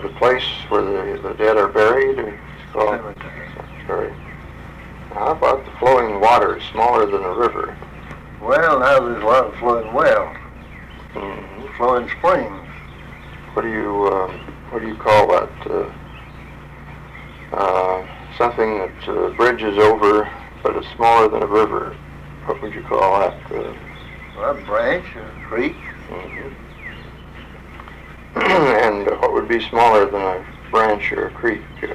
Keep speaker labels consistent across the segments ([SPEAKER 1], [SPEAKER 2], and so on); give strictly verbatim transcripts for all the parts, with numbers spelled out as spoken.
[SPEAKER 1] the place where the, the dead are buried? It's called
[SPEAKER 2] Cemetery.
[SPEAKER 1] Cemetery. How about the flowing water, smaller than a river?
[SPEAKER 2] Well, now there's a lot of flowing wells,
[SPEAKER 1] Mm-hmm.
[SPEAKER 2] flowing springs.
[SPEAKER 1] What do you um, what do you call that? Uh, uh, something that uh, bridges over, but is smaller than a river. What would you call that? Uh,
[SPEAKER 2] A branch, a creek.
[SPEAKER 1] mhm. And uh, what would be smaller than a branch or a creek? Uh,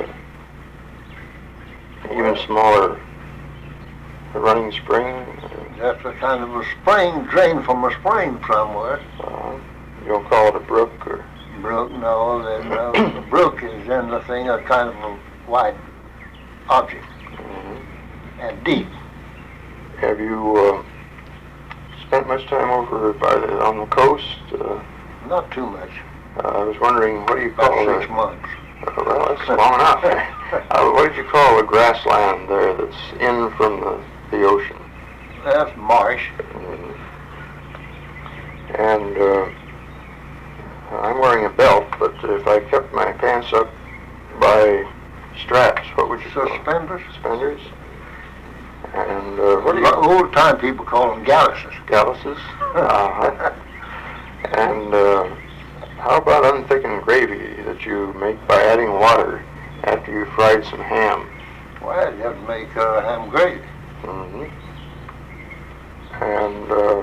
[SPEAKER 1] even smaller, a running spring. Uh,
[SPEAKER 2] That's a kind of a spring, drained from a spring somewhere.
[SPEAKER 1] uh, you don't call it a brook or.
[SPEAKER 2] Brook, no, then uh, the brook is in the thing a kind of a wide object
[SPEAKER 1] Mhm.
[SPEAKER 2] and deep.
[SPEAKER 1] Have you uh, spent much time over by the, on the coast? Uh,
[SPEAKER 2] Not too much,
[SPEAKER 1] uh, I was wondering, what do you call
[SPEAKER 2] about
[SPEAKER 1] it?
[SPEAKER 2] six months.
[SPEAKER 1] Uh, well, that's long enough. uh, what did you call the grassland there that's in from the, the ocean?
[SPEAKER 2] That's marsh.
[SPEAKER 1] Mhm. And uh, I'm wearing a belt, but if I kept my pants up by straps, what would you call them?
[SPEAKER 2] Suspenders.
[SPEAKER 1] Suspenders? And uh, what do you...
[SPEAKER 2] Old time people call them galluses.
[SPEAKER 1] Galluses? Uh-huh. And uh, how about unthickened gravy that you make by adding water after you fried some ham?
[SPEAKER 2] Well, you have to make uh, ham gravy.
[SPEAKER 1] Mm-hmm. And uh,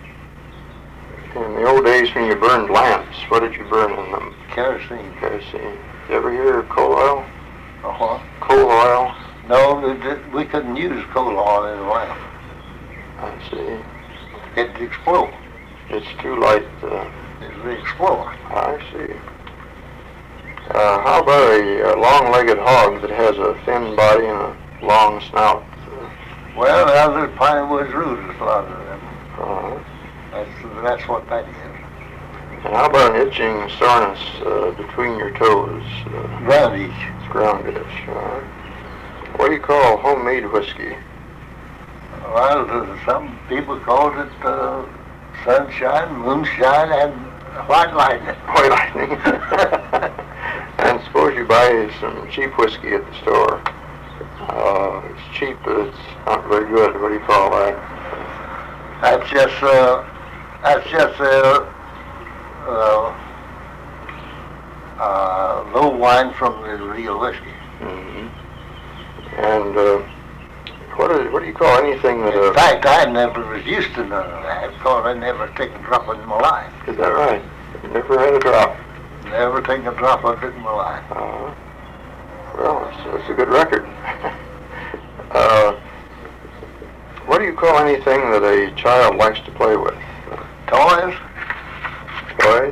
[SPEAKER 1] in the old days when you burned lamps, what did you burn in them?
[SPEAKER 2] Kerosene.
[SPEAKER 1] Kerosene. Did you ever hear of coal oil?
[SPEAKER 2] Uh-huh.
[SPEAKER 1] Coal oil?
[SPEAKER 2] No, we did- we couldn't use coal oil in the lamp.
[SPEAKER 1] I see.
[SPEAKER 2] It'd explode.
[SPEAKER 1] It's too light. Uh,
[SPEAKER 2] It'd explode.
[SPEAKER 1] I see. Uh, how about a, a long-legged hog that has a thin body and a long snout?
[SPEAKER 2] Well, now there's pine woods roots, a lot of them.
[SPEAKER 1] Uh,
[SPEAKER 2] That's, that's what that is.
[SPEAKER 1] and how about an itching soreness uh, between your toes? Uh,
[SPEAKER 2] Ground itch.
[SPEAKER 1] it's ground itch. Uh, what do you call homemade whiskey?
[SPEAKER 2] Well, there's some people called it uh, sunshine, moonshine, and white lightning.
[SPEAKER 1] White lightning. And suppose you buy some cheap whiskey at the store. Uh, it's cheap, but it's not very good. What do you call that?
[SPEAKER 2] That's just, uh, that's just uh, uh, uh, low wine from the real whiskey.
[SPEAKER 1] Mm-hmm. And uh, what, is, what do you call anything that...
[SPEAKER 2] In
[SPEAKER 1] Uh,
[SPEAKER 2] fact, I never was used to none of that because I never taken a drop of it in my life.
[SPEAKER 1] is that right? You never had a drop?
[SPEAKER 2] Never taken a drop of it in my life.
[SPEAKER 1] Uh, well, it's, it's a good record. uh, what do you call anything that a child likes to play with?
[SPEAKER 2] Toys?
[SPEAKER 1] Toys?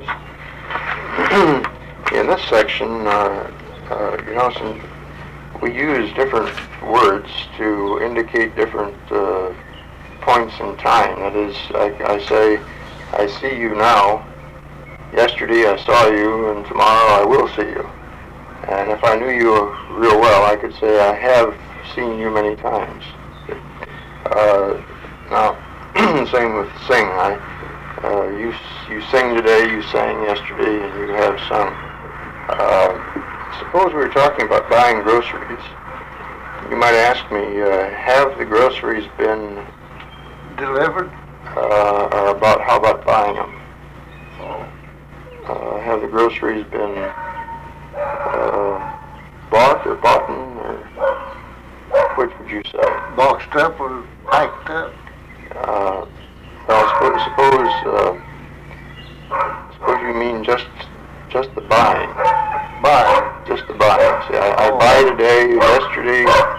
[SPEAKER 1] In this section, uh, uh, you know, some, we use different words to indicate different uh, points in time. That is, I, I say, I see you now. Yesterday I saw you, and tomorrow I will see you. And if I knew you real well, I could say I have seen you many times. Uh, now, same with sing. I, uh, you you sing today, you sang yesterday, and you have sung. Uh, suppose we were talking about buying groceries. You might ask me, uh, have the groceries been
[SPEAKER 2] Delivered?
[SPEAKER 1] uh, or about how about buying them?
[SPEAKER 2] Oh.
[SPEAKER 1] Uh, have the groceries been uh, bought or bought, or which would you say?
[SPEAKER 2] Boxed up or packed up?
[SPEAKER 1] Uh, well, suppose suppose, uh, suppose you mean just just the buying,
[SPEAKER 2] Buy.
[SPEAKER 1] just the buying. See, I, I
[SPEAKER 2] Oh.
[SPEAKER 1] buy today, yesterday,